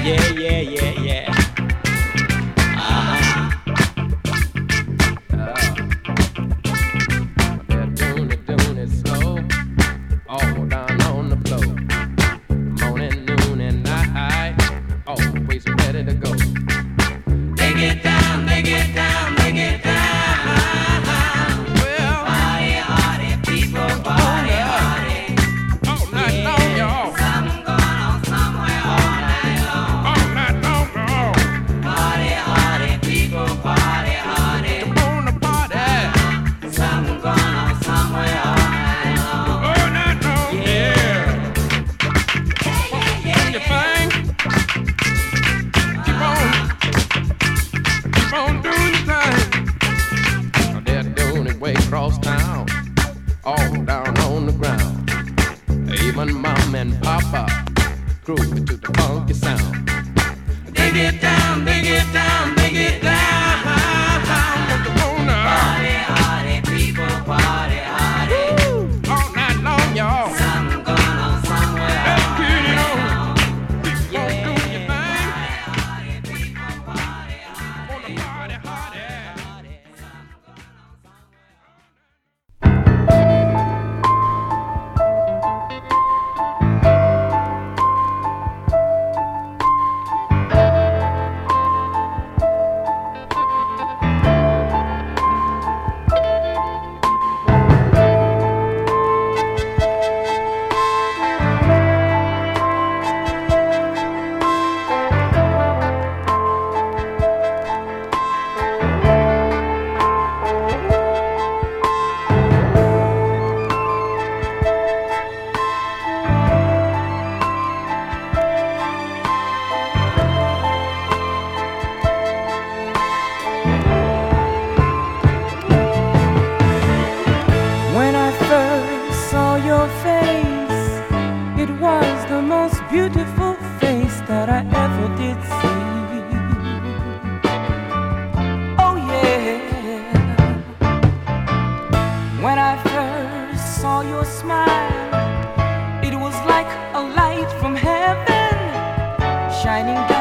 Yeah, yeah, yeah, yeah. Uh-huh. They're doing it slow, all down on the floor. Morning, noon, and night, always ready to go. They get down, they get down, they get down. Well, party, party, people, party, party. All night long, y'all. Something going on somewhere all night long. All night long, y'all. Party, party, people, party, party. Come on to party. Something going on somewhere all night long. All night long, yeah. Do your thing. Keep on doing your thing. Now they're doing it way across town, all down on the ground. Even mom and papa grooving to the funky sound. They get down, they get down, they get down. Party, party, people, party, party. Woo! All night long, y'all. Something going on somewhere. Let's get it on. Keep on doing your thing. Party, people, party, party. Party, party. When I first saw your face, it was the most beautiful face that I ever did see. Oh yeah. When I first saw your smile, it was like a light from heaven shining down